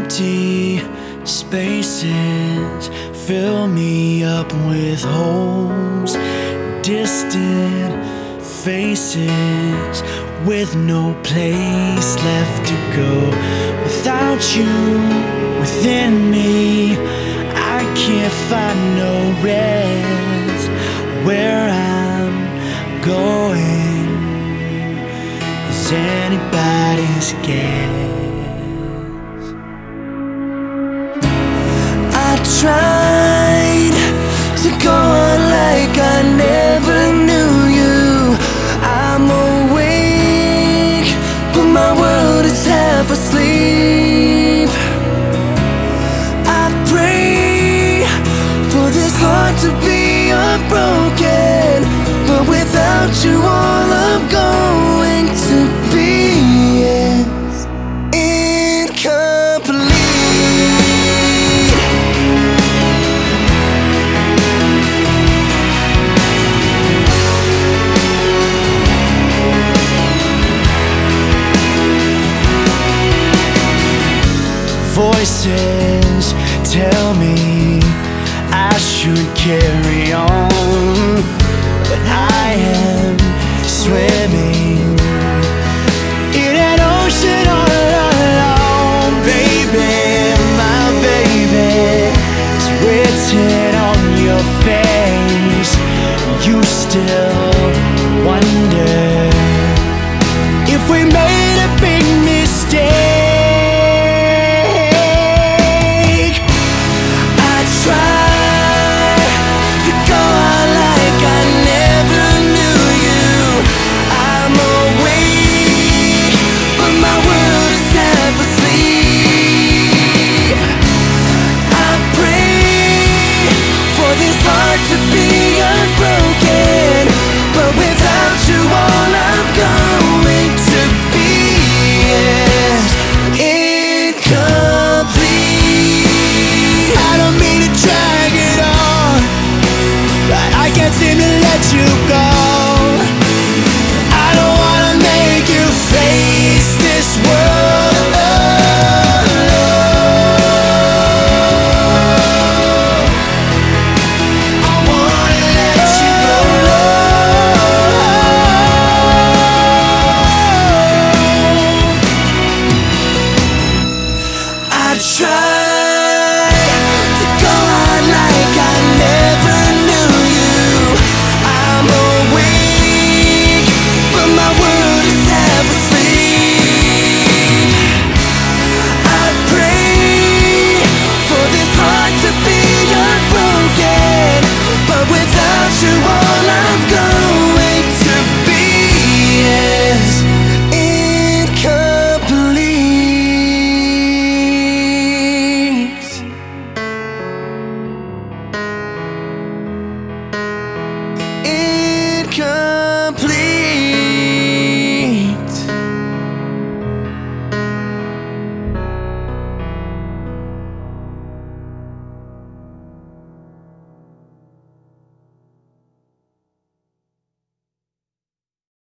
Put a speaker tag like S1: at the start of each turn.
S1: Empty spaces fill me up with holes, distant faces with no place left to go. Without you within me, I can't find no rest. Where I'm going is anybody's guess. I tried to go on like I never knew you. I'm awake, but my world is half asleep. I pray for this heart to be unbroken, but without you all I'm going to be is incomplete. Voices tell me I should carry on, but I am swimming